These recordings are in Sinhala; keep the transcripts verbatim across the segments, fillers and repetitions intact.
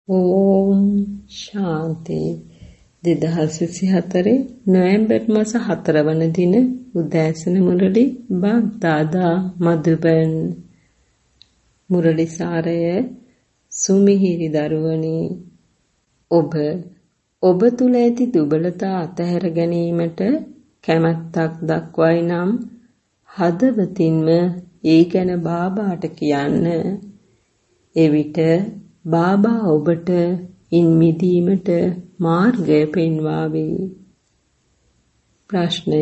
ඕම් ශාන්ති. දෙදහස් විසිහතර නොවැම්බර් මාස හතර වන දින උදෑසන මුරලි බග්දාදා මදුබන්. මුරලි සාරය සුමිහිරි දරුවනි, ඔබ ඔබ තුල ඇති දුබලතා අතහැර ගැනීමට කැමැත්තක් දක්වයි නම් හදවතින්ම ඒ ගැන බාබාට කියන්න. එවිට බාබා ඔබට ඉන් මිදීමට මාර්ගය පෙන්වාවි. ප්‍රශ්නය: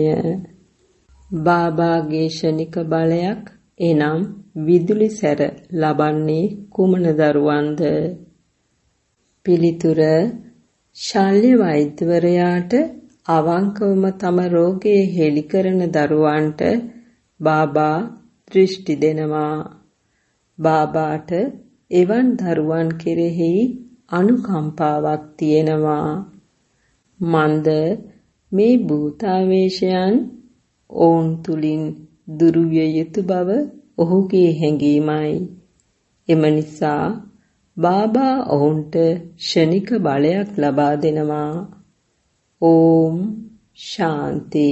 බාබාගේ ශනික බලයක් එනම් විදුලි සැර ලබන්නේ කුමන දරුවන්ද? පිළිතුර: ශල්‍ය වෛද්‍යවරයාට අවංකවම තම රෝගය හෙළි කරන දරුවන්ට බාබා දෘෂ්ටි දෙනවා. බාබාට එවන් දරුවන් කෙරෙහි අනුකම්පාවක් තියෙනවා. මන්ද මේ භූතාවේශයන් ඔවුන් තුලින් දුරු විය යුතු බව ඔහුගේ හැඟීමයි. එම නිසා බාබා ඔවුන්ට ශනික බලයක් ලබා දෙනවා. ඕම් ශාන්ති.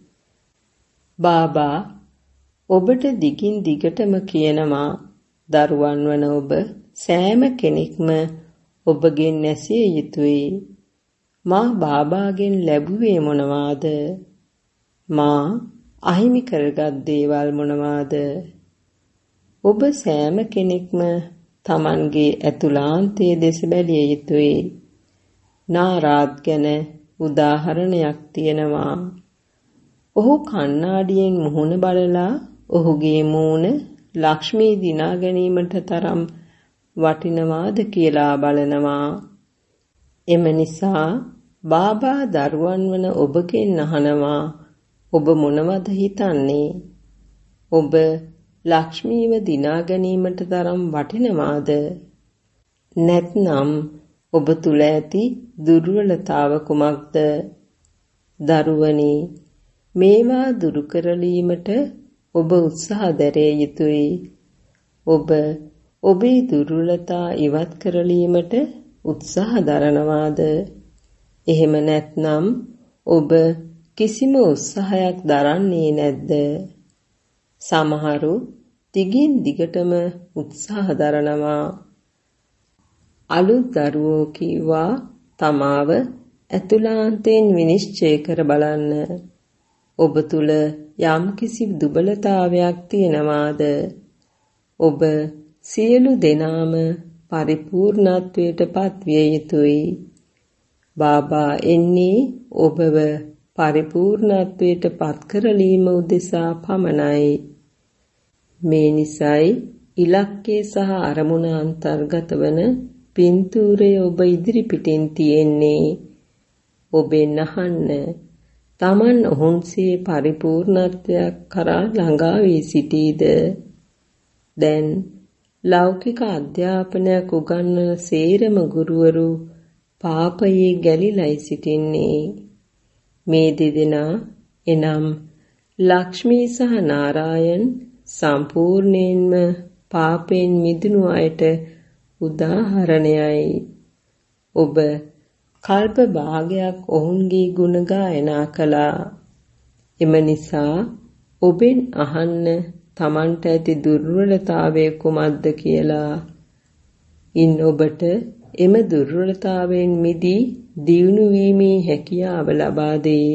බාබා ඔබට දිගින් දිගටම කියනවා, දරුවන් වන ඔබ සෑම කෙනෙක්ම ඔබගෙන් ඇසිය යුතුයි. මා බාබාගෙන් ලැබුවේ මොනවාද? මා අහිමි කරගත් දේවල් මොනවාද? ඔබ සෑම කෙනෙක්ම Tamanගේ ඇතුළාන්තයේ දෙස බැලිය යුතුයි. නාරාද් ගැන උදාහරණයක් තියෙනවා. ඔහු කණ්ණාඩියෙන් මුහුණ බලලා ඔහුගේ මූණ ලක්ෂ්මී දිනා ගැනීමට තරම් වටිනවාද කියලා බලනවා. එම නිසා බාබා දරුවන් වන ඔබගෙන් අහනවා, ඔබ මොනවද හිතන්නේ? ඔබ ලක්ෂ්මීව දිනා ගැනීමට තරම් වටිනවාද? නැත්නම් ඔබ තුල ඇති දුර්වලතාව කුමක්ද? දරුවනි, මේවා දුරු කරලීමට ඔබ උත්සාහ දැරිය යුතුයි. ඔබ ඔබේ දුර්වලතා ඉවත් කරලීමට උත්සාහ දරනවාද? එහෙම නැත්නම් ඔබ කිසිම උත්සාහයක් දරන්නේ නැද්ද? සමහරු දිගින් දිගටම උත්සාහ දරනවා. අලුත් දරුවෝ කීවා තමාව ඇතුළාන්තයෙන් විනිශ්චය කර බලන්න. ඔබ තුල යම් කිසි දුබලතාවයක් තියෙනවාද? ඔබ සියලු දෙනාම පරිපූර්ණත්වයට පත්විය යුතුයි. බාබා එන්නේ ඔබව පරිපූර්ණත්වයට පත් කරලීම උදෙසා පමණයි. මේ නිසයි ඉලක්කය සහ අරමුණ අන්තර්ගත වන පින්තූරය ඔබ ඉදිරිපිටින් තියෙන්නේ. ඔබෙන් අහන්න, Taman ඔහුන්සේ පරිපූර්ණත්වයක් කරා ළඟා වී සිටීද? දැන් ලෞකික අධ්‍යාපනයක් උගන්වන සේරම ගුරුවරු පාපයේ ගැලිලයි සිටින්නේ. මේ දෙදෙනා එනම් ලක්ෂ්මී සහ නාරායන් සම්පූර්ණයෙන්ම පාපයෙන් මිදුණු අයට උදාහරණයයි. ඔබ කල්ප භාගයක් ඔවුන්ගේ ගුණ ගායනා කළා. එම නිසා ඔබෙන් අහන්න Tamanට ඇති දුර්වලතාවය කුමක්ද කියලා. ඉන් ඔබට එම දුර්වලතාවයෙන් මිදී දියුණු වීමේ හැකියාව ලබා දෙයි.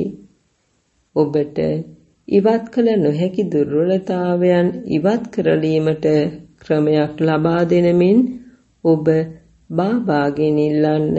ඔබට ඉවත් කළ නොහැකි දුර්වලතාවයන් ඉවත් කරලීමට ක්‍රමයක් ලබා දෙනමින් ඔබ බාබාගෙන් ඉල්ලන්න.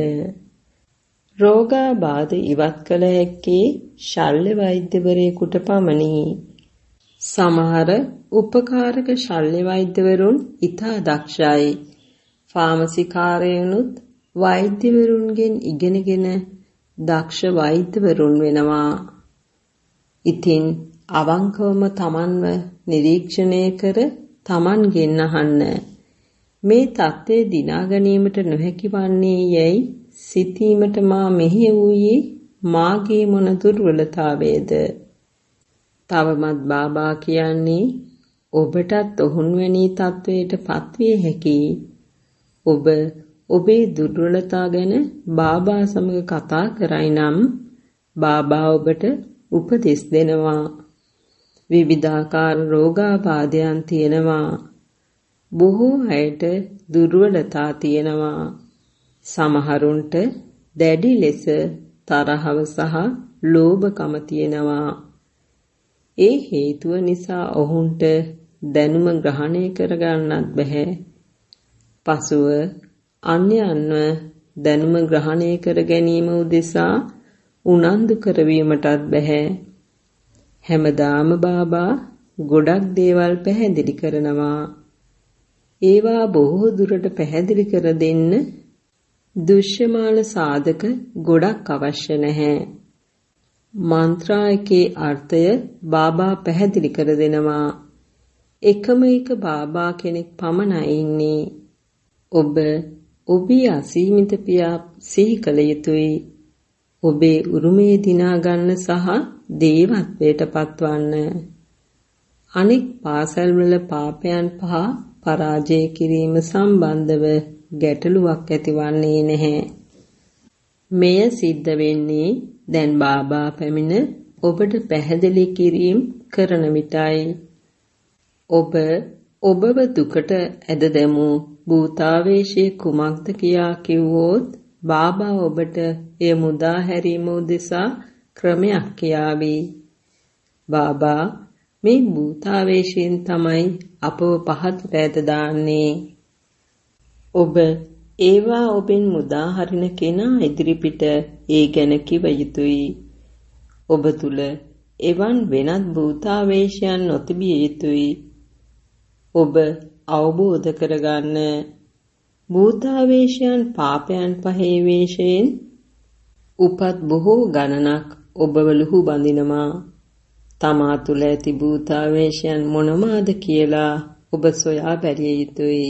රෝගාබාධ ඉවත් කළ හැක්කේ ශල්‍ය වෛද්‍යවරයෙකුට පමණි. සමහර උපකාරක ශල්‍ය වෛද්‍යවරුන් ඉතා දක්ෂයි. ෆාමසිකාරයනුත් වෛද්‍යවරුන්ගෙන් ඉගෙනගෙන දක්ෂ වෛද්‍යවරුන් වෙනවා. ඉතින් අවංකවම Tamanව නිරීක්ෂණය කර Tamanගෙන් අහන්න, මේ தත්ත්වය දිනා ගැනීමට නොහැකි වන්නේ යැයි සිතීමට මා මෙහි වූයේ මාගේ මොන දුර්වලතාවයේද? තවමත් බාබා කියන්නේ ඔබටත් ඔහුන් වැනි තත්වයට පත්විය හැකි. ඔබ ඔබේ දුර්වලතා ගැන බාබා සමග කතා කරයි නම් බාබා ඔබට උපදෙස් දෙනවා. විවිධාකාර රෝගාබාධයන් තියෙනවා. බොහෝ අයට දුර්වලතා තියෙනවා. සමහරුන්ට දැඩි ලෙස තරහව සහ ලෝභකම තියෙනවා. ඒ හේතුව නිසා ඔවුන්ට දැනුම ග්‍රහණය කරගන්නත් බැහැ. පසුව අන්‍යයන්ව දැනුම ග්‍රහණය කර ගැනීම උදෙසා උනන්දු කරවීමටත් බැහැ. හැමදාම බාබා ගොඩක් දේවල් පැහැදිලි කරනවා. ඒවා බොහෝ දුරට පැහැදිලි කර දෙන්න දෘශ්‍යමාන සාධක ගොඩක් අවශ්‍ය නැහැ. මන්ත්‍රායකේ අර්ථය බාබා පැහැදිලි කර දෙනවා. එකම එක බාබා කෙනෙක් පමණයි ඉන්නේ. ඔබ ඔබේ අසීමිත පියා සිහි කළ යුතුයි. ඔබේ උරුමේ දිනා ගන්න සහ දේවත්වයට පත්වන්න. අනෙක් පාසල්වල පාපයන් පහ පරාජය කිරීම සම්බන්ධව ගැටලුවක් ඇතිවන්නේ නැහැ. මෙය සිද්ධ වෙන්නේ දැන් බාබා පැමිණ ඔබට පැහැදිලි කිරීම කරන විටයි. ඔබ ඔබව දුකට ඇද දැමූ භූතාවේශයේ කුමක්ද කියා කිව්වොත් බාබා ඔබට එය මුදා හැරීම උදෙසා ක්‍රමයක් කියාවි. බාබා මේ භූතාවේශයෙන් තමයි අපව පහත් පැද දාන්නේ. ඔබ ඒවා ඔබෙන් මුදා හරින කෙනා ඉදිරිපිට ඒ ගැන කිව යුතුයි. ඔබ තුල එවන් වෙනත් භූතාවේශයන් නොතිබිය යුතුයි. ඔබ අවබෝධ කරගන්න. භූතාවේශයන් පාපයන් පහේ වේශයෙන් උපත් බොහෝ ගණනක් ඔබව ලුහු බඳිනවා. තමා තුළ ඇති භූතාවේශයන් මොනවාද කියලා ඔබ සොයා බැලිය යුතුයි.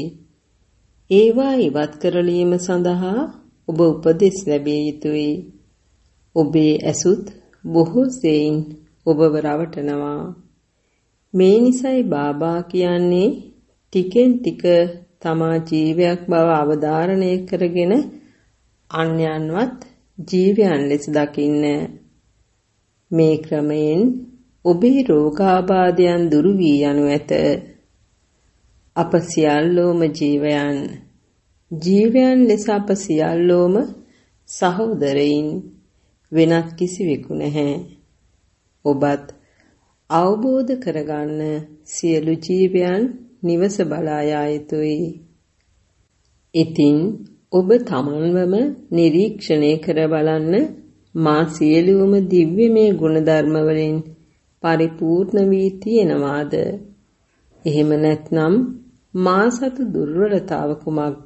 ඒවා ඉවත් කරලීම සඳහා ඔබ උපදෙස් ලැබිය යුතුයි. ඔබේ ඇසුත් බොහෝ සෙයින් ඔබව රවටනවා. මේ නිසයි බාබා කියන්නේ ටිකෙන් ටික තමා ජීවයක් බව අවධාරණය කරගෙන අන්‍යයන්වත් ජීවයන් ලෙස දකින්න. මේ ක්‍රමයෙන් ඔබේ රෝගාබාධයන් දුරු වී යනු ඇත. අප සියල්ලෝම ජීවයන්. ජීවයන් ලෙස අප සියල්ලෝම සහෝදරයින්. වෙනත් කිසිවෙකු නැහැ. ඔබත් අවබෝධ කරගන්න සියලු ජීවයන් නිවස බලා යා යුතුයි. ඉතින් ඔබ තමන්වම නිරීක්ෂණය කර බලන්න මා සියලුම දිව්‍යමය ගුණධර්ම වලින් පරිපූර්ණ වී තියෙනවාද? එහෙම නැත්නම් මා සතු දුර්වලතාව කුමක්ද?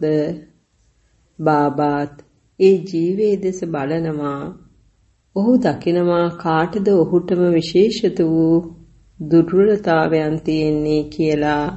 බාබාත් ඒ ජීවයේ දෙස බලනවා. ඔහු දකිනවා කාටද ඔහුටම විශේෂිත වූ දුර්වලතාවයන් තියෙන්නේ කියලා.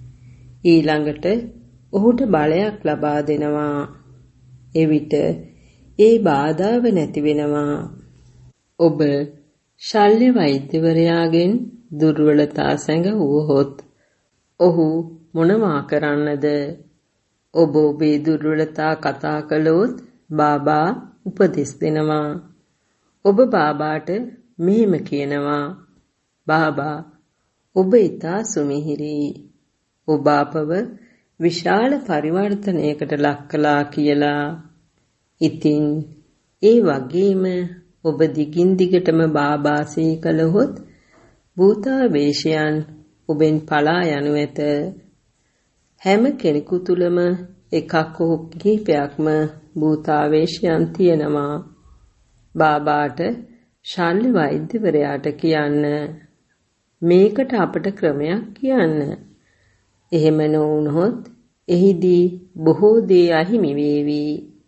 ඊළඟට ඔහුට බලයක් ලබා දෙනවා. එවිට ඒ බාධාව නැති වෙනවා. ඔබ ශල්‍ය වෛද්‍යවරයාගෙන් දුර්වලතා සැඟවුවහොත් ඔහු මොනවා කරන්නද? ඔබ ඔබේ දුර්වලතා කතා කළොත් බාබා උපදෙස් දෙනවා. ඔබ බාබාට මෙහෙම කියනවා. බාබා ඔබ ඊතා සුමිහිරි. ඔබ අපව විශාල පරිවර්තනයකට ලක් කළා කියලා. ඉතින් ඒ වගේම ඔබ දිගින් දිගටම බාබා සිහි කළහොත් භූතාවේශයන් ඔබෙන් පලා යනු ඇත. හැම කෙනෙකු තුළම එකක් හෝ කිහිපයක්ම භූතාවේශයන් තියෙනවා. බාබාට ශල්‍ය වෛද්‍යවරයාට කියන්න. මේකට අපට ක්‍රමයක් කියන්න. එහෙම නොවුනොත් එහිදී බොහෝ දේ අහිමි වේවි.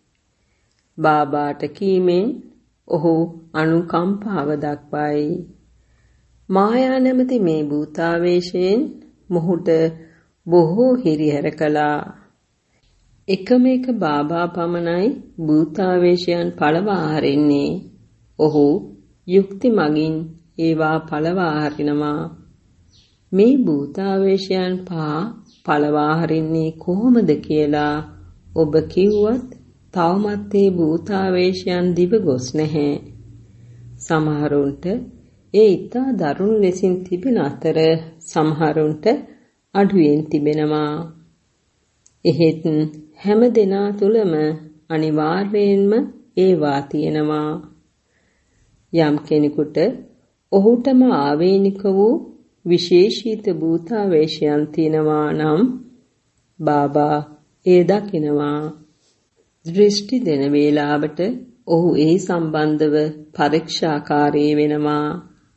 බාබාට කීමෙන් ඔහු අනුකම්පාව දක්වයි. මායා නැමැති මේ භූතාවේශයෙන් මොහුට බොහෝ හිරිහැර කළා. එකම එක බාබා පමණයි භූතාවේශයන් පළවා හරින්නේ. ඔහු යුක්ති මගින් ඒවා පළවා හරිනවා. මේ භූතාවේශයන් පහ පළවා හරින්නේ කොහොමද කියලා ඔබ කිව්වත් තවමත් ඒ භූතාවේශයන් දිව ගොස් නැහැ. සමහරුන්ට ඒ ඊතා දරුණු ලෙසින් තිබෙන අතර සමහරුන්ට අඩුවෙන් තිබෙනවා. එහෙත් හැම දෙනා තුළම අනිවාර්යයෙන්ම ඒවා තියෙනවා. යම් කෙනෙකුට ඔහුටම ආවේනික වූ විශේෂිත භූතාවේශයන් තියෙනවා නම් බාබා ඒ දකිනවා. දෘෂ්ටි දෙන වේලාවට ඔහු ඒ සම්බන්ධව පරීක්ෂාකාරී වෙනවා.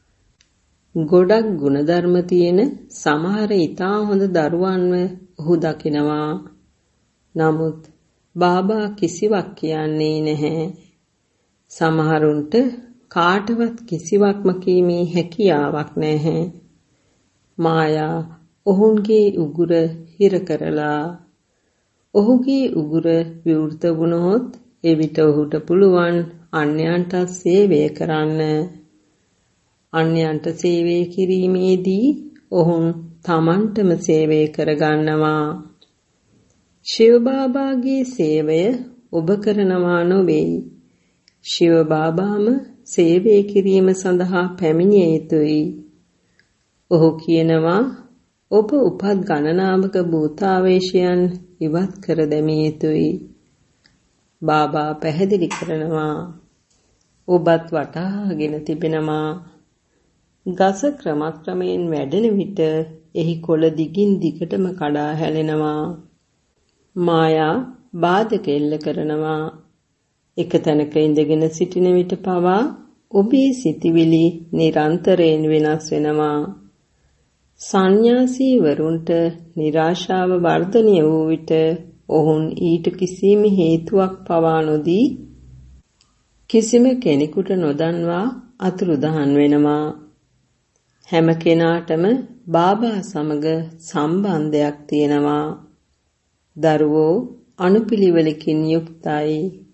ගොඩක් ගුණධර්ම තියෙන සමහර ඊටා හොඳ දරුවන්ව ඔහු දකිනවා. නමුත් බාබා කිසිවක් කියන්නේ නැහැ. සමහරුන්ට කාටවත් කිසිවක්ම කීමේ හැකියාවක් නැහැ. මායා ඔවුන්ගේ උගුර හිර කරලා ඔහුගේ උගුර විවෘත වුණොත් එවිට ඔහුට පුළුවන් අන්‍යයන්ට සේවය කරන්න. අන්‍යයන්ට සේවය කිරීමේදී ඔවුන් තමන්ටම සේවය කරගන්නවා. ශිව බාබාගේ සේවය ඔබ කරනවා නොවේ. ශිව බාබාම සේවය කිරීම සඳහා පැමිණිය යුතුයි. ඔහු කියනවා ඔබ උපත් ගණනාවක භූතාවේශයන් ඉවත් කර දැමිය යුතුයි. බාබා පැහැදිලි කරනවා ඔබත් වටහාගෙන තිබෙනවා. ගස ක්‍රමක්‍රමයෙන් වැඩෙන විට එහි කොළ දිගින් දිගටම කඩා හැලෙනවා. මායා බාධක එල්ල කරනවා. එක තැනක ඉඳගෙන සිටින විට පවා ඔබේ සිතිවිලි නිරන්තරයෙන් වෙනස් වෙනවා. සන්‍යාසී වරුන්ට නිරාශාව වර්ධනය වූ විට ඔවුන් ඊට කිසිම හේතුවක් පවා නොදී කිසිම කෙනෙකුට නොදන්වා අතුරුදහන් වෙනවා. හැම කෙනාටම බාබා සමග සම්බන්ධයක් තියෙනවා. දරුවෝ අනුපිළිවෙලකින් යුක්තයි.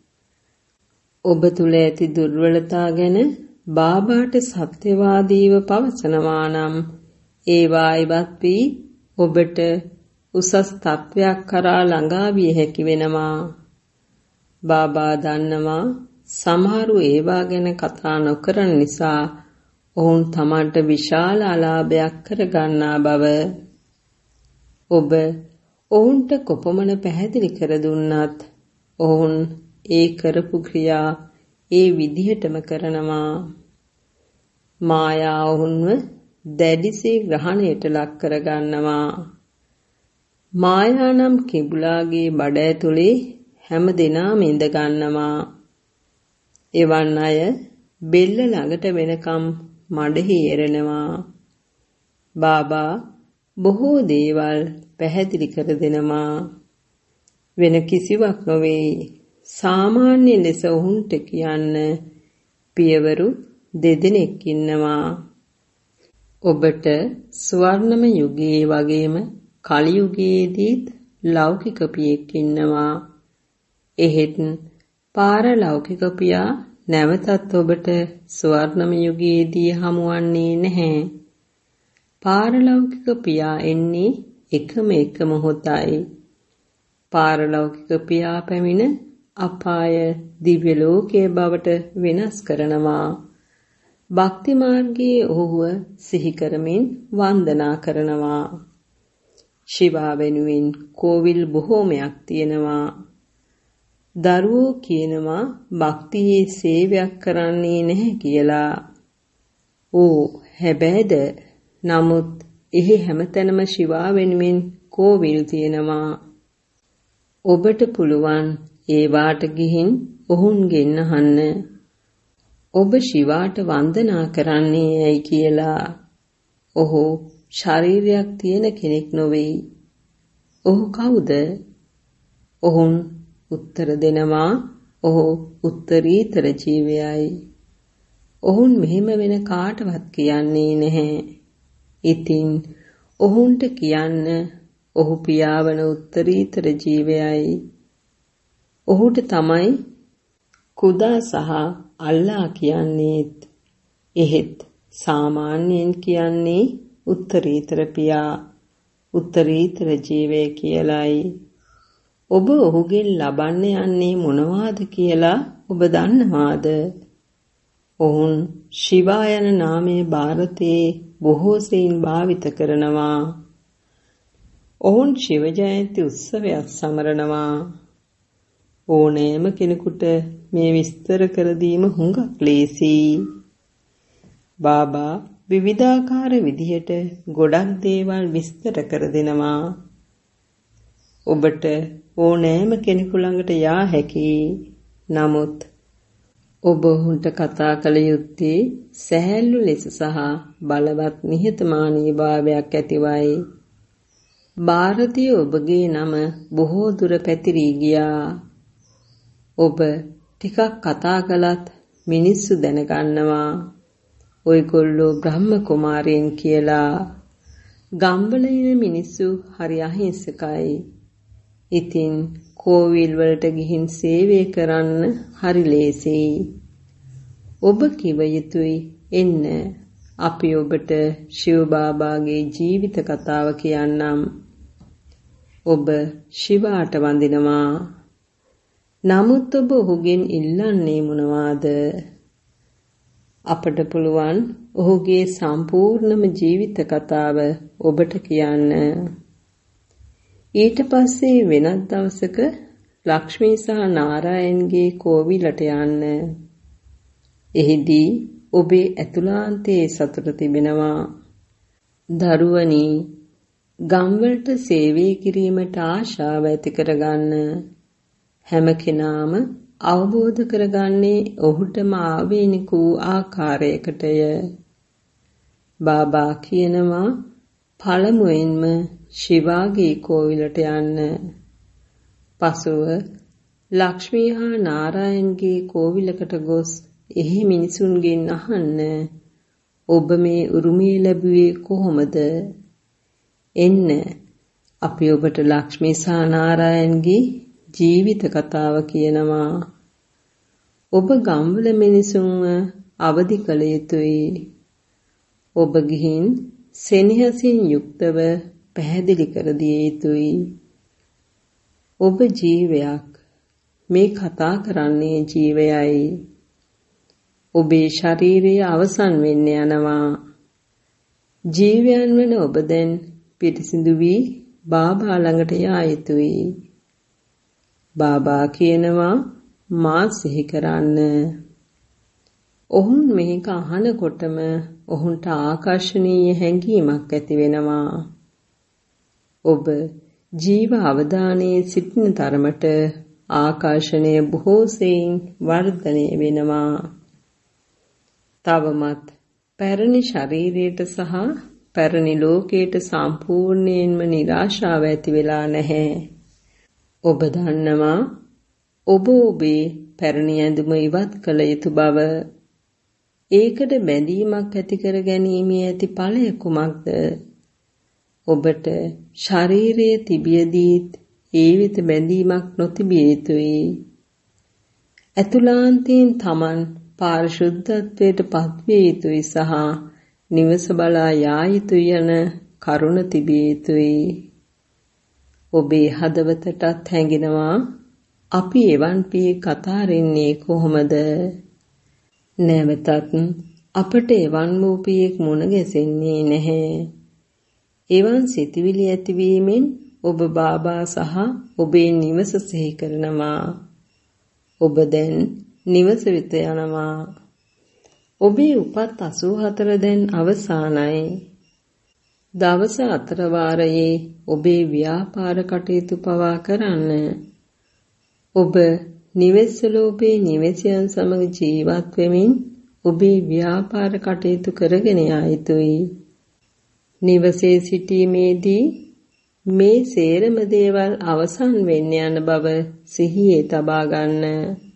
ඔබ තුල ඇති දුර්වලතා ගැන බාබාට සත්‍යවාදීව පවසනවා නම් ඒවා ඉවත් වී ඔබට උසස් තත්වයක් කරා ළඟා විය හැකි වෙනවා. බාබා දන්නවා සමහරු ඒවා ගැන කතා නොකරන නිසා ඔවුන් තමන්ට විශාල අලාභයක් කරගන්නා බව. ඔබ ඔවුන්ට කොපමණ පැහැදිලි කර දුන්නත් ඔවුන් ඒ කරපු ක්‍රියා ඒ විදිහටම කරනවා. මායා ඔවුන්ව දැඩිසේ ග්‍රහණයට ලක් කරගන්නවා. මායා නම් කිඹුලාගේ බඩ ඇතුලේ හැම දිනම ඉඳ ගන්නවා. එවන් අය බෙල්ල ළඟට වෙනකම් මඩෙහි එරෙනවා. බාබා බොහෝ දේවල් පැහැදිලි කර දෙනවා. වෙන කිසිවක් නොවේ. සාමාන්‍ය ලෙස ඔවුන්ට කියන්න පියවරු දෙදෙනෙක් ඉන්නවා. ඔබට ස්වර්ණම යුගයේ වගේම කලි යුගයේදීත් ලෞකික පියෙක් ඉන්නවා. එහෙත් පාරලෞකික පියා නැවතත් ඔබට ස්වර්ණම යුගයේදී හමුවන්නේ නැහැ. පාරලෞකික පියා එන්නේ එකම එක මොහොතයි. පාරලෞකික පියා පැමිණ අපාය දිව්‍ය ලෝකයේ බවට වෙනස් කරනවා. භක්ති මාර්ගයේ ඔහුව සිහි කරමින් වන්දනා කරනවා. ශිවා වෙනුවෙන් කෝවිල් බොහෝමයක් තියෙනවා. දරුවෝ කියනවා භක්තියේ සේවයක් කරන්නේ නැහැ කියලා. ඕ හැබැයිද? නමුත් එහි හැමතැනම ශිවා වෙනුවෙන් කෝවිල් තියෙනවා. ඔබට පුළුවන් ඒවාට ගිහින් ඔවුන්ගෙන් අහන්න. ඔබ ශිවාට වන්දනා කරන්නේ ඇයි කියලා. ඔහු ශරීරයක් තියෙන කෙනෙක් නොවේ. ඔහු කවුද? ඔවුන් උත්තර දෙනවා ඔහු උත්තරීතර ජීවයයි. ඔවුන් මෙහෙම වෙන කාටවත් කියන්නේ නැහැ. ඉතින් ඔවුන්ට කියන්න ඔහු පියාවන උත්තරීතර ජීවයයි. ඔහුට තමයි කුදා සහ අල්ලා කියන්නේත්. එහෙත් සාමාන්‍යයෙන් කියන්නේ උත්තරීතර පියා උත්තරීතර ජීවය කියලයි. ඔබ ඔහුගෙන් ලබන්න යන්නේ මොනවාද කියලා ඔබ දන්නවාද? ඔවුන් ශිවා යන නාමය ಭಾರತයේ බොහෝ සෙයින් භාවිත කරනවා. ඔවුන් ශිව ජයන්ති උත්සවයක් සමරනවා. ඕනෑම කෙනෙකුට මේ විස්තර කර දීම හුඟක් ලේසියි. බාබා විවිධාකාර විදිහට ගොඩක් දේවල් විස්තර කර දෙනවා. ඔබට ඕනෑම කෙනෙකු ළඟට යා හැකියි. නමුත් ඔබ ඔහුන්ට කතා කළ යුත්තේ සැහැල්ලු ලෙස සහ බලවත් නිහතමානී භාවයක් ඇතිවයි. ಭಾರತೀය ඔබගේ නම බොහෝ දුර පැතිරී ගියා. ඔබ ටිකක් කතා කළත් මිනිස්සු දැනගන්නවා ඔයගොල්ලෝ බ්‍රහ්ම කුමාරයන් කියලා. ගම්වල ඉන්න මිනිස්සු හරි අහිංසකයි. ඉතින් කෝවිල් වලට ගිහින් සේවය කරන්න හරි ලේසියි. ඔබ කිව යුතුයි එන්න අපි ඔබට ශිව බාබාගේ ජීවිත කතාව කියන්නම්. ඔබ ශිවාට වඳිනවා. නමුත් ඔබ ඔහුගෙන් ඉල්ලන්නේ මොනවාද? අපට පුළුවන් ඔහුගේ සම්පූර්ණම ජීවිත කතාව ඔබට කියන්න. ඊට පස්සේ වෙනත් දවසක ලක්ෂ්මී සහ නාරායන්ගේ කෝවිලට යන්න. එහිදී ඔබේ ඇතුළාන්තයේ සතුට තිබෙනවා. දරුවනි, ගම්වලට සේවය කිරීමට ආශාව ඇති කරගන්න. හැම කෙනාම අවබෝධ කරගන්නේ ඔහුටම ආවේනික වූ ආකාරයකටය. බාබා කියනවා පළමුවෙන්ම ශිවාගේ කෝවිලට යන්න. පසුව ලක්ෂ්මී හා නාරායන්ගේ කෝවිලකට ගොස් එහි මිනිසුන්ගෙන් අහන්න ඔබ මේ උරුමය ලැබුවේ කොහොමද? එන්න අපි ඔබට ලක්ෂ්මී සහ නාරායන්ගේ ජීවිත කතාව කියනවා. ඔබ ගම්වල මිනිසුන්ව අවදි කළ යුතුයි. ඔබ ගිහින් සෙනෙහසින් යුක්තව පැහැදිලි කර දිය යුතුයි. ඔබ ජීවයක්. මේ කතා කරන්නේ ජීවයයි. ඔබේ ශරීරය අවසන් වෙන්න යනවා. ජීවයන් වෙන ඔබ දැන් පිරිසිදු වී බාබා ළඟට යා යුතුයි. බාබා කියනවා මා සිහි කරන්න. ඔහුන් මේක අහනකොටම ඔහුන්ට ආකර්ෂණීය හැඟීමක් ඇති වෙනවා. ඔබ ජීව අවධානයේ සිටින තරමට ආකර්ෂණය බොහෝ සෙයින් වර්ධනය වෙනවා. තවමත් පැරණි ශරීරයට සහ පැරණි ලෝකයට සම්පූර්ණයෙන්ම නිරාශාව ඇති වෙලා නැහැ. ඔබ දන්නවා ඔබ ඔබේ පැරණි ඇඳුම ඉවත් කළ යුතු බව. ඒකට බැඳීමක් ඇති කර ගැනීමේ ඇති ඵලය කුමක්ද? ඔබට ශරීරයේ තිබියදීත් ඒ වෙත බැඳීමක් නොතිබිය යුතුයි. ඇතුළාන්තයෙන් Taman පාරිශුද්ධත්වයට පත්විය යුතුයි සහ නිවස බලා යා යුතුය යන කරුණ තිබිය යුතුයි. ඔබේ හදවතටත් හැඟෙනවා අපි එවන් පියෙක් අතාරින්නේ කොහොමද? නැවතත් අපට එවන් වූ පියෙක් මුණ ගැසෙන්නේ නැහැ. එවන් සිතුවිලි ඇතිවීමෙන් ඔබ බාබා සහ ඔබේ නිවස සිහි කරනවා. ඔබ දැන් නිවස වෙත යනවා. ඔබේ උපත් අසූ හතර දැන් අවසానයි. දවස අතර වාරයේ ඔබේ ව්‍යාපාර කටයුතු පවා කරන්න. ඔබ නිවෙස්වල ඔබේ නිවැසියන් සමග ජීවත් වෙමින් ඔබේ ව්‍යාපාර කටයුතු කරගෙන යා යුතුයි. නිවසේ සිටීමේදී මේ සේරම දේවල් අවසන් වෙන්න යන බව සිහියේ තබා ගන්න.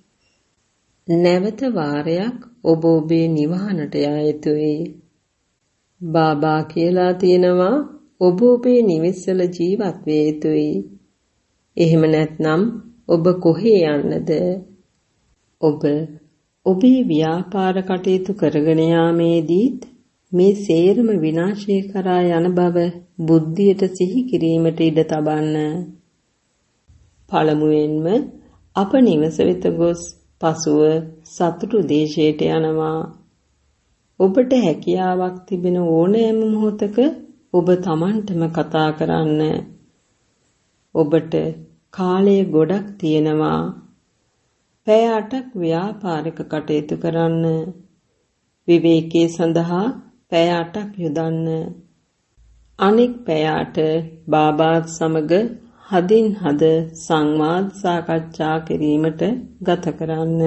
නැවත වාරයක් ඔබ ඔබේ නිවහනට යා යුතුයි. බාබා කියලා තියෙනවා ඔබ ඔබේ නිවෙස්වල ජීවත් විය යුතුයි. එහෙම නැත්නම් ඔබ කොහේ යන්නද? ඔබ ඔබේ ව්‍යාපාර කටයුතු කරගෙන යාමේදීත් මේ සේරම විනාශය කරා යන බව බුද්ධියට සිහි කිරීමට ඉඩ තබන්න. පළමුවෙන්ම අප නිවස වෙත ගොස් පසුව සතුටු දේශයට යනවා. ඔබට හැකියාවක් තිබෙන ඕනෑම මොහොතක ඔබ Tamanටම කතා කරන්න. ඔබට කාලය ගොඩක් තියෙනවා. පැය අටක් ව්‍යාපාරික කටයුතු කරන්න. විවේකයේ සඳහා පැය අටක් යොදන්න. අනෙක් පැය අට බාබාත් සමග හදින් හද සංවාද සාකච්ඡා කිරීමට ගත කරන්න.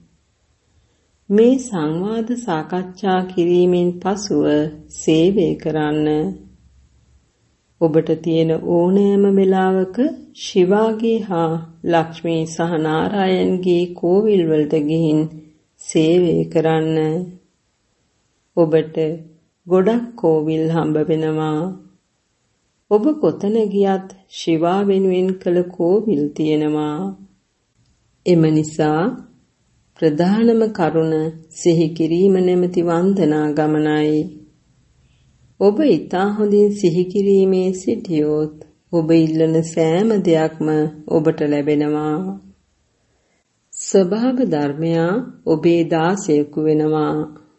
මේ සංවාද සාකච්ඡා කිරීමෙන් පසුව සේවය කරන්න. ඔබට තියෙන ඕනෑම වෙලාවක ශිවාගේ හා ලක්ෂ්මී සහ නාරායන්ගේ කෝවිල් වලට ගිහින් සේවය කරන්න. ඔබට ගොඩක් කෝවිල් හම්බ වෙනවා. ඔබ කොතන ගියත් ශිවා වෙනුවෙන් කළ කෝවිල් තියෙනවා. එම නිසා ප්‍රධානම කරුණ සිහි කිරීම නැමැති වන්දනා ගමනයි. ඔබ ඊතා හොඳින් සිහි කිරීමේ සිටියොත් ඔබ ඉල්ලන සෑම දෙයක්ම ඔබට ලැබෙනවා. ස්වභාව ධර්මයා ඔබේ දාසයෙකු වෙනවා.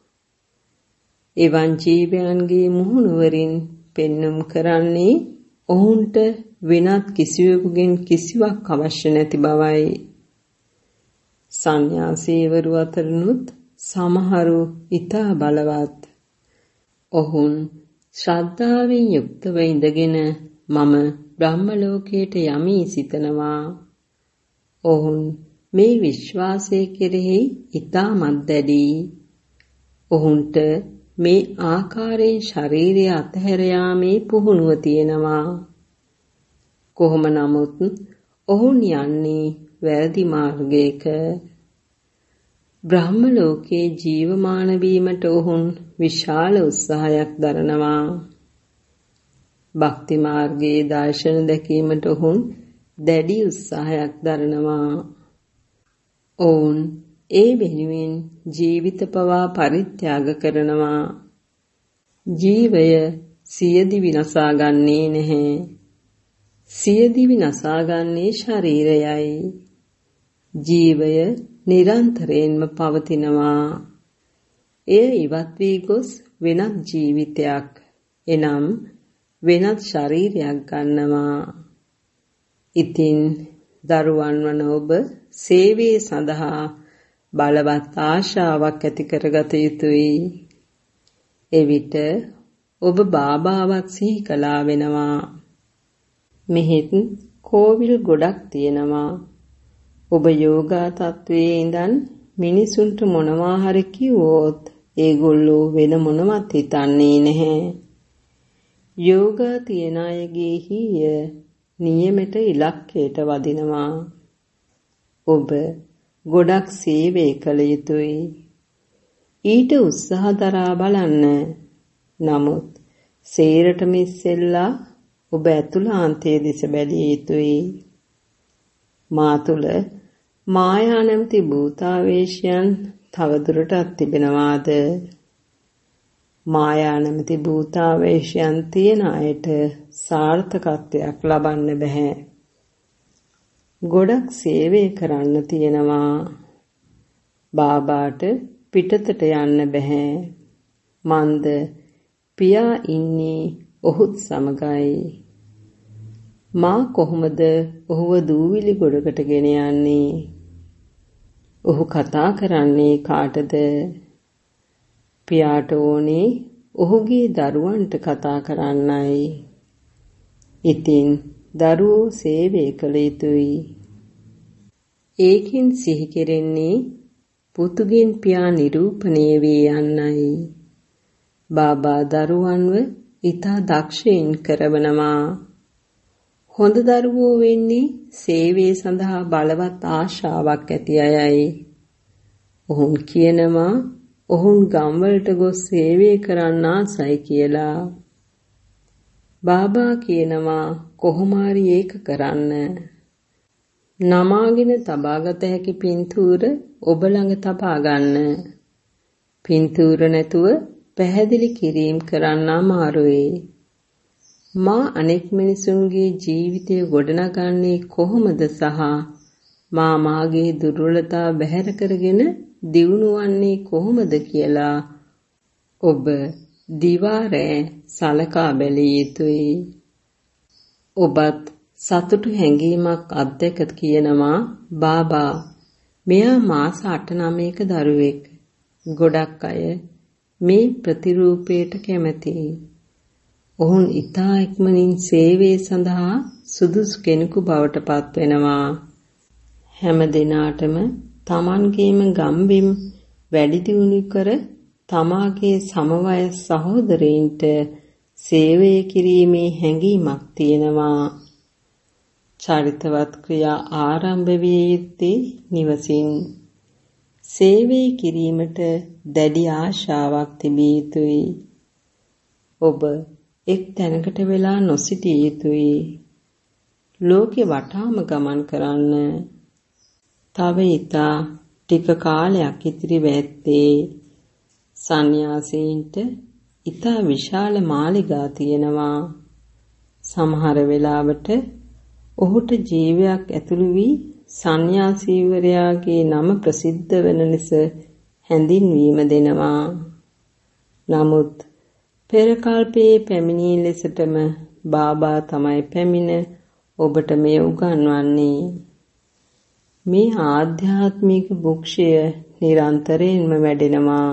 එවන් ජීවයන්ගේ මුහුණුවරින් පෙන්눔 කරන්නේ ඔවුන්ට වෙනත් කිසිවෙකුගෙන් කිසිවක් අවශ්‍ය නැති බවයි. සන්‍යාසීවරු අතරිනුත් සමහරු ඊතා බලවත්. ඔවුන් ශ්‍රද්ධාවෙන් යුක්තව ඉඳගෙන මම බ්‍රහ්ම ලෝකයට යමි සිතනවා. ඔවුන් මේ විශ්වාසය කෙරෙහි ඊ타මත් දැඩි. ඔවුන්ට මේ ආකාරයෙන් ශරීරය අතහැර යාමේ පුහුණුව තියෙනවා. කොහොම නමුත් ඔවුන් යන්නේ වැරදි මාර්ගයක. බ්‍රහ්ම ලෝකයේ ජීවමාන වීමට ඔවුන් විශාල උත්සාහයක් දරනවා. භක්ති මාර්ගයේ දර්ශන දැකීමට ඔවුන් දැඩි උත්සාහයක් දරනවා. ඔවුන් ඒ වෙනුවෙන් ජීවිත පවා පරිත්‍යාග කරනවා. ජීවය සියදිවි නසා ගන්නේ නැහැ. සියදිවි නසා ගන්නේ ශරීරයයි. ජීවය නිරන්තරයෙන්ම පවතිනවා. එය ඉවත් වී ගොස් වෙනත් ජීවිතයක් එනම් වෙනත් ශරීරයක් ගන්නවා. ඉතින් දරුවන් වන ඔබ සේවයේ සඳහා බලවත් ආශාවක් ඇති කරගත යුතුයි. එවිට ඔබ බාබාවත් සිහි කළා වෙනවා. මෙහෙත් කෝවිල් ගොඩක් තියෙනවා. ඔබ යෝගා තත්වයේ ඉඳන් මිනිසුන්ට මොනවා හරි කිව්වොත් ඒගොල්ලෝ වෙන මොනවත් හිතන්නේ නැහැ. යෝගා තියන අයගේ හිය නියමෙට ඉලක්කයට වදිනවා. ඔබ ගොඩක් සේවය කළ යුතුයි. ඊට උත්සාහ දරා බලන්න. නමුත් සේරටම ඉස්සෙල්ලා ඔබ ඇතුළාන්තයේ දෙස බැලිය යුතුයි. මා තුළ මායා නැමැති භූතාවේශයන් තවදුරටත් තිබෙනවාද? මායා නැමැති භූතාවේශයන් තියෙන අයට සාර්ථකත්වයක් ලබන්න බෑ. ගොඩක් සේවය කරන්න තියෙනවා. බාබාට පිටතට යන්න බෑ. මන්ද පියා ඉන්නේ ඔහුත් සමගයි. මා කොහොමද ඔහුව දූවිලි ගොඩකට ගෙන යන්නේ? ඔහු කතා කරන්නේ කාටද? පියාට ඕනේ ඔහුගේ දරුවන්ට කතා කරන්නයි. ඉතින් දරුවෝ සේවය කළ යුතුයි. ඒකින් සිහි කෙරෙන්නේ පුතුගෙන් පියා නිරූපණය වී යන්නයි. බාබා දරුවන්ව ඊතා දක්ෂයින් කරවනවා. හොඳ දරුවෝ වෙන්නේ සේවය සඳහා බලවත් ආශාවක් ඇති අයයි. ඔවුන් කියනවා ඔවුන් ගම්වලට ගොස් සේවය කරන්න ආසයි කියලා. බාබා කියනවා කොහොම හරි ඒක කරන්න. නමාගෙන තබාගත හැකි පින්තූර ඔබ ළඟ තබා ගන්න. පින්තූර නැතුව පැහැදිලි කිරීම කරන්න අමාරුයි. මා අනෙක් මිනිසුන්ගේ ජීවිතය ගොඩනගන්නේ කොහොමද සහ මා මාගේ දුර්වලතා බැහැර කරගෙන දියුණු වන්නේ කොහොමද කියලා ඔබ දිවා රැ සලකා බැලිය යුතුයි. ඔබත් සතුටු හැඟීමක් අත්දැක කියනවා බාබා මෙයා මාස අට නවයක දරුවෙක්. ගොඩක් අය මේ ප්‍රතිරූපයට කැමතියි. ඔවුන් ඉතා ඉක්මනින් සේවය සඳහා සුදුසු කෙනෙකු බවට පත් වෙනවා. හැම දිනාටම තමන්ගේම ගම්බිම් වැඩි දියුණු කර තමාගේ සමවයස් සහෝදරයින්ට සේවය කිරීමේ හැඟීමක් තියෙනවා. චරිතවත් ක්‍රියා ආරම්භ විය යුත්තේ නිවසින්. සේවය කිරීමට දැඩි ආශාවක් තිබිය යුතුයි. ඔබ එක් තැනකට වෙලා නොසිටිය යුතුයි. ලෝකෙ වටාම ගමන් කරන්න. තව ඉතා ටික කාලයක් ඉතිරිව ඇත්තේ. සන්‍යාසීන්ට ඉතා විශාල මාලිගා තියෙනවා. සමහර වෙලාවට ඔහුට ජීවයක් ඇතුළු වී සන්‍යාසීවරයාගේ නම ප්‍රසිද්ධ වන ලෙස හැඳින්වීම දෙනවා. නමුත් පෙර කල්පයේ පැමිණි ලෙසටම බාබා තමයි පැමිණ ඔබට මෙය උගන්වන්නේ. මේ ආධ්‍යාත්මික භුක්ෂය නිරන්තරයෙන්ම වැඩෙනවා.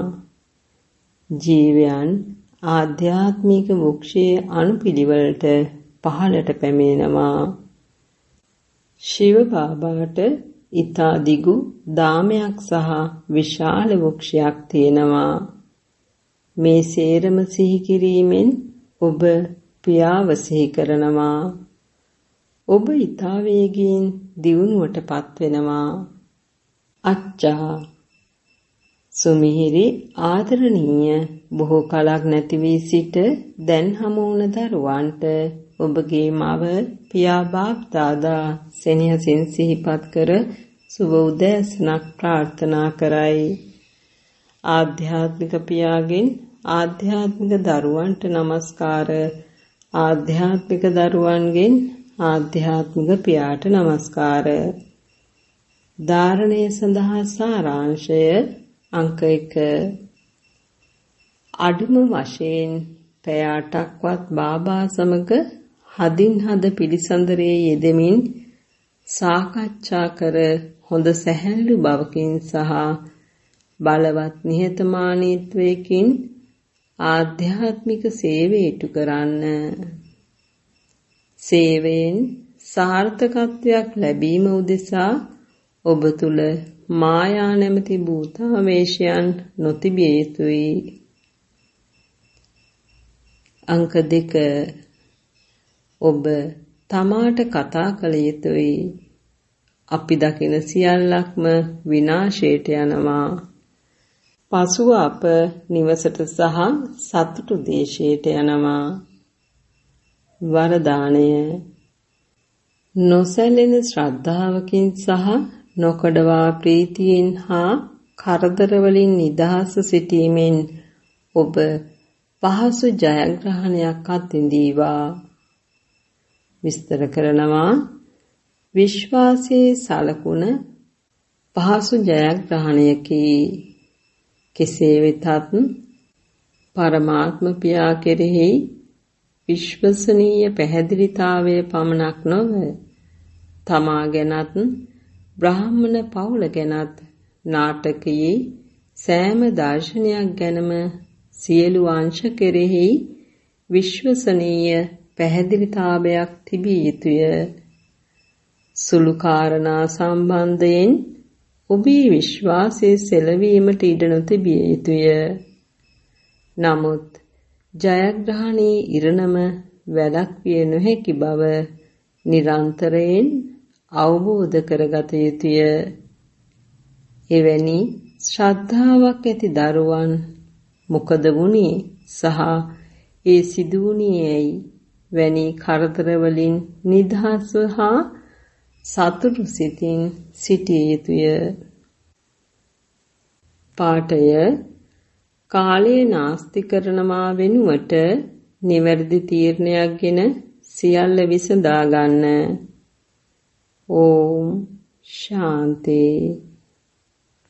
ජීවයන් ආධ්‍යාත්මික භුක්ෂයේ අනුපිළිවෙලට පහළට පැමිණෙනවා. ශිව බාබාට ඉතා දිගු දාමයක් සහ විශාල වෘක්ෂයක් තියෙනවා. මේ සේරම සිහි කිරීමෙන් ඔබ පියාව සිහි කරනවා. ඔබ ඉතා වේගයෙන් දියුණුවට පත් වෙනවා. අච්චා සුමිහිරි ආදරණීය බොහෝ කලක් නැති වී සිට දැන් හමු වුණ දරුවන්ට ඔබගේ මව පියා බාප් දාදා සෙනෙහසින් සිහිපත් කර සුබ උදෑසනක් ප්‍රාර්ථනා කරයි. ආධ්‍යාත්මික පියාගෙන් ආධ්‍යාත්මික දරුවන්ට නමස්කාර. ආධ්‍යාත්මික දරුවන්ගෙන් ආධ්‍යාත්මික පියාට නමස්කාර. ධාරණය සඳහා සාරාංශය අංක එක. අඩුම වශයෙන් පැය අටක්වත් බාබා සමග හදින් හද පිළිසඳරේ යෙදෙමින් සාකච්ඡා කර හොඳ සැහැල්ලු බවකින් සහ බලවත් නිහතමානීත්වයකින් ආධ්‍යාත්මික සේවය ඉටු කරන්න. සේවයෙන් සාර්ථකත්වයක් ලැබීම උදෙසා ඔබ තුල මායා නැමැති භූතාවේශයන් නොතිබිය යුතුයි. අංක දෙක. ඔබ තමාට කතා කළ යුතුයි. අපි දකින සියල්ලක්ම විනාශයට යනවා. පසුව අප නිවසට සහ සතුටු දේශයට යනවා. වරදානය. නොසැලෙන ශ්‍රද්ධාවකින් සහ නොකඩවා ප්‍රීතියෙන් හා කරදරවලින් නිදහස සිටීමෙන් ඔබ පහසු ජයග්‍රහණයක් අත්විඳීවා. විස්තර කරනවා විශ්වාසයේ සලකුණ පහසු ජයග්‍රහණයකි. කෙසේ වෙතත් පරමාත්ම පියා කෙරෙහි විශ්වසනීය පැහැදිලිතාවය පමණක් නොව තමා ගැනත් බ්‍රාහ්මණ පවුල ගැනත් නාටකයේ සෑම දර්ශනයක් ගැනම සියලු අංශ කෙරෙහි විශ්වසනීය පැහැදිලිතාවයක් තිබිය යුතුය. සුළු කාරණා සම්බන්ධයෙන් ඔබේ විශ්වාසයේ සෙලවීමට ඉඩ නොතිබිය යුතුය. නමුත් ජයග්‍රහණයේ ඉරණම වැළැක්විය නොහැකි බව නිරන්තරයෙන් අවබෝධ කරගත යුතුය. එවැනි ශ්‍රද්ධාවක් ඇති දරුවන් මොකද වුණේ සහ ඒ සිදු වුණේ ඇයි වැනි කරදරවලින් නිදහස්ව හා සතුටු සිතින් සිටිය යුතුය. පාඨය කාලය නාස්ති කරනවා වෙනුවට නිවැරදි තීරණයක් ගෙන සියල්ල විසඳා ගන්න. ඕම් ශාන්ති.